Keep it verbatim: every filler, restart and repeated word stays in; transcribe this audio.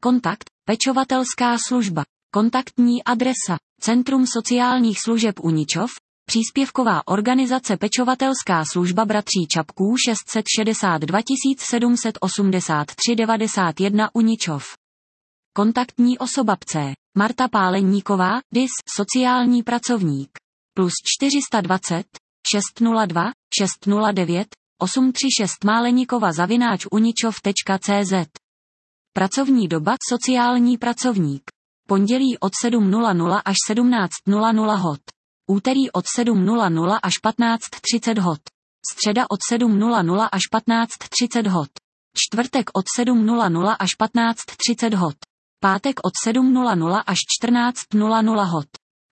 Kontakt, pečovatelská služba. Kontaktní adresa, Centrum sociálních služeb Uničov, příspěvková organizace Pečovatelská služba bratří Čapků šest set šedesát dva sedm set osmdesát tři devadesát jedna Uničov. Kontaktní osoba P C. Marta Páleníková, D I S, sociální pracovník. Plus čtyři sta dvacet, šest nula dva, šest nula devět, osm tři šest Máleníkova zavináč uničov tečka cé zet. Pracovní doba sociální pracovník. Pondělí od sedm nula nula až sedmnáct nula nula hod. Úterý od sedm nula nula až patnáct třicet hod. Středa od sedm nula nula až patnáct třicet hod. Čtvrtek od sedm nula nula až patnáct třicet hod. Pátek od sedm nula nula až čtrnáct nula nula hod.